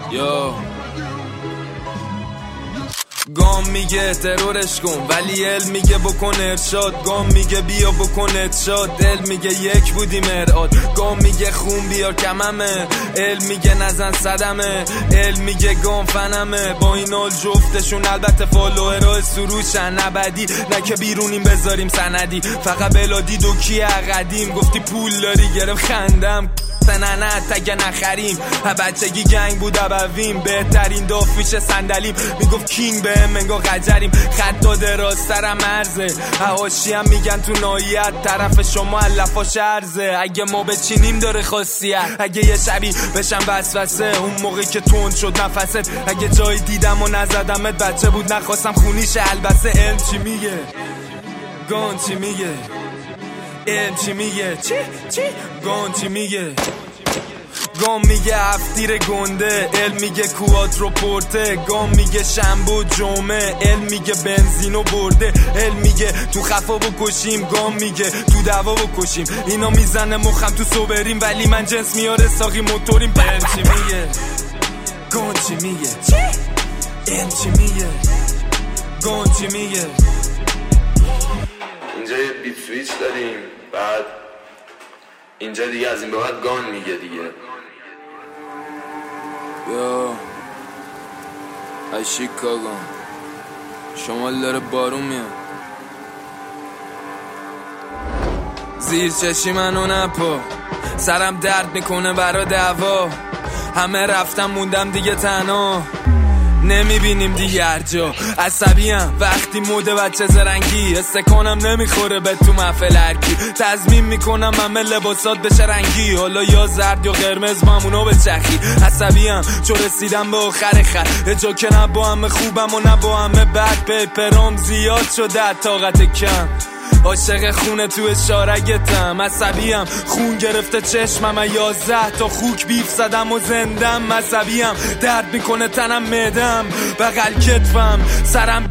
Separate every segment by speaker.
Speaker 1: یا گام میگه ترورش کن ولی علم میگه بکن ارشاد. گام میگه بیا بکن ارشاد. دل میگه یک بودی مرآت. گام میگه خون بیار کممه. علم میگه نزن صدمه. علم میگه گام فنمه. با این حال جفتشون البته فالوورای سروشن ابدی. نه که بیرونیم بذاریم سندی. فقط بلادی دو کی قدیم. گفتی پول داری گرفت خندم نه تگه نخریم. بچگی گنگ بود ابویم. بهترین دافیش صندلیم. میگفت کینگ به منگا قجریم. خطا دراسترم مرزه. حواشی هم میگن تو نایت طرف شما علفا شرزه. اگه ما بچینیم داره خاصیت. اگه یه شبی بشم وسوسه اون موقعی که تند شد نفست. اگه جای دیدم و نزدمت بچه بود نخواستم خونیش البسه. علم چی میگه؟ گان چی میگه؟ علم چی میگه؟ چی؟ گان چی میگه؟ گام میگه هفتیر گنده. علم میگه کواترو پورته. گام میگه شنبه جمعه. علم میگه بنزینو برده. علم میگه تو خفا بکشیم. گام میگه تو دوا بکشیم. اینا میزنه مخم تو صبریم ولی من جنس میاره ساقی موتوریم. علم چی میگه؟ گان چی میگه؟ علم چی میگه؟ گان چی میگه؟
Speaker 2: اینجا یه بیت سویچ داریم. بعد اینجا دیگه از این به بعد گان میگه دیگه.
Speaker 1: یا ای شیکاگو شمال داره بارون میاد. زیر چشی منو نپا. سرم درد میکنه برا دعوا. همه رفتم موندم دیگه تنها. نمیبینیم دیگه هر جا. عصبیم وقتی موده بچه زرنگی. استکانم نمیخوره به تو محفل هرکی. تضمین میکنم همه لباسات بشه رنگی. حالا یا زرد یا قرمز مامونو به چخی. عصبیم چون رسیدم به آخر خط. یه جا که نه با همه خوبم و نه با همه بد. پیپرام زیاد شده طاقت کم. عاشق خونه تو اشارگتم. عصبیم خون گرفته چشمم. 11 تا خوک بیف زدم و زندم. عصبیم درد میکنه تنم معدم بغل کتفم سرم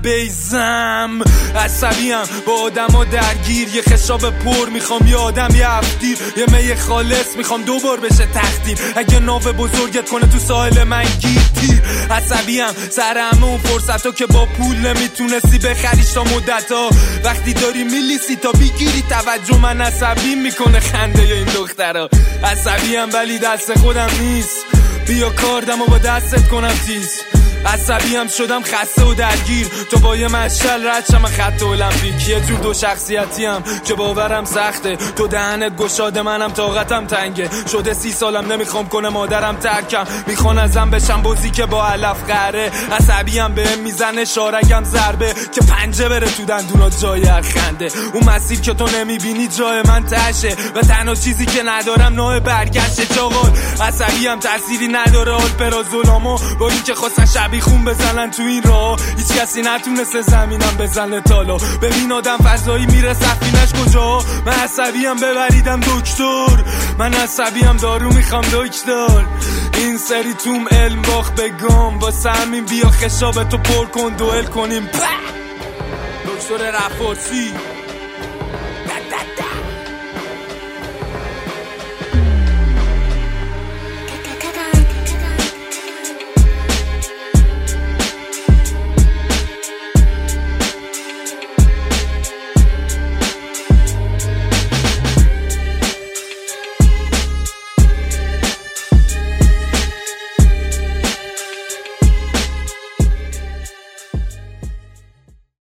Speaker 1: بیزم. عصبیم با آدم ها درگیر. یه خشاب پر میخوام یه آدم یه هفتیر. یه می خالص میخوام دوبار بشه تخدیر. اگه ناو بزرگت کنه تو ساحل من گیر تیر. عصبیم سرم اون فرصتو که با پول نمیتونستی بخریش تا مدت ها. وقتی داری میلیسی تا بگیری توجه من عصبی میکنه خنده یا این دخترها. عصبیم ولی دست خودم نیست. بیا کاردم و با دستت کنم تیز. عصبیم شدم خسته و درگیر. تو با یه مشعل رد شم خط المپیک. یه جور دو شخصیتیم که باورم سخته. تو دهنت گشاده منم طاقتم تنگه. شده 30 سالم نمیخوام کنه مادرم ترکم. میخوان ازم بشم بازی که با علف قهره. عصبیم بهم میزنه شارگم ضربه که پنجه بره تو دندونات جای هر خنده. اون مسیر که تو نمیبینی جای من تشه و تنها چیزی که ندارم نوع برگشته. چاقال عصبیم تأثیری نداره آلپرازولامو با این که خواستن شبیه خون بزنن تو این راه. هیچ کسی نتونسته زمینم بزنه تالا. ببین آدم فضایی میره سفینش کجا. من عصبیم ببریدم دکتر. من عصبیم دارو میخوام دکتر. این سری توم علم باخت به گام. واسه همین بیا خشابتو پر کن دوئل کنیم. دکتر رفارسی